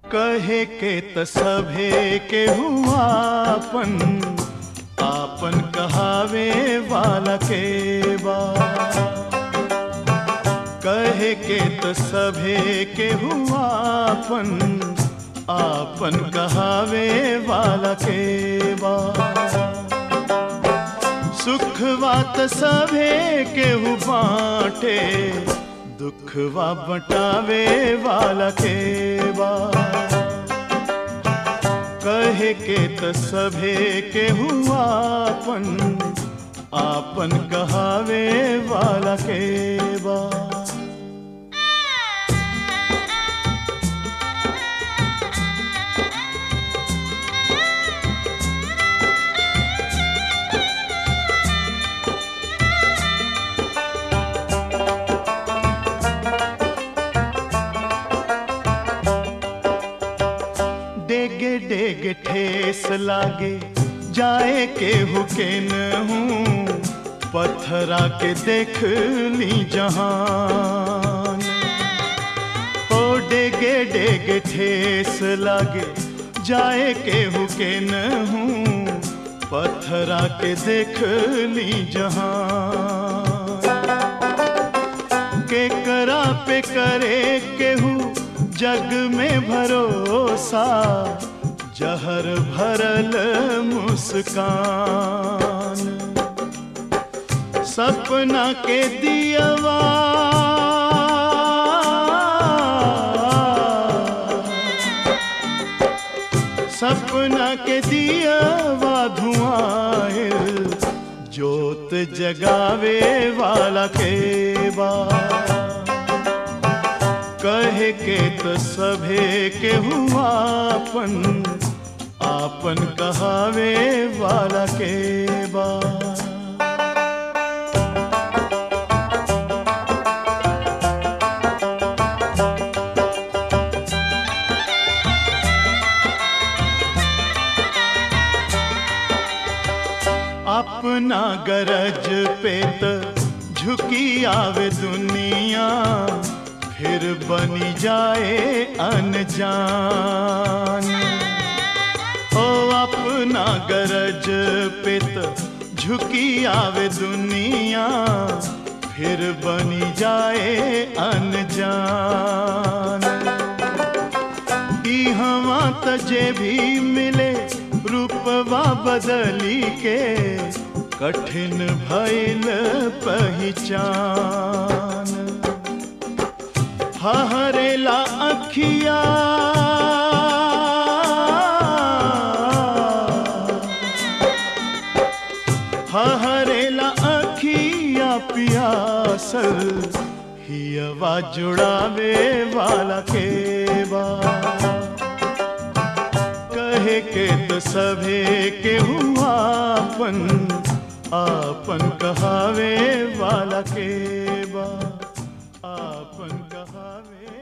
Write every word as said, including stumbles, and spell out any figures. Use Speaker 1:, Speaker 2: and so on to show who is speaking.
Speaker 1: कहे के त सभे के हुआपन, आपन कहावे वाला के बा। कहे के त सभे के हुआपन, आपन कहावे वाला के बा। सुखवा त सभे केहू बाटे, दुखवा बटावे वाला के बा। कहे के त सभे केहू आपन, आपन कहावे वाला के बा। डेगे डेगे ठेस लागे जाए केहू के न हूँ, पत्थरा के देख ली जहान। ओ डेगे डेगे ठेस लागे जाए केहू के न हूँ, पत्थरा के देख ली जहान। के करा पे करे केहू जग में भरोसा, जहर भरल मुस्कान। सपना के दियवा सपना के दियवा धुआं, जोत जगावे वाला के बा। कहे के त सभे के हुआपन, आपन कहावे वाला के बा। अपना गरज पे त झुकी आवे दुनिया, फिर बनी जाए अनजान। ओ अपना गरज पे त झुकी आवे दुनिया, फिर बनी जाए अनजान। इहवा त जे भी मिले रूपवा बदली के, कठिन भइल पहचान। हहरेला अखिया हहरेला अखिया पियासल, हियवा जुड़ावे वाला के बा। कहे के त सभे के हुआपन, आपन कहावे वाला के बा। आपन कहावे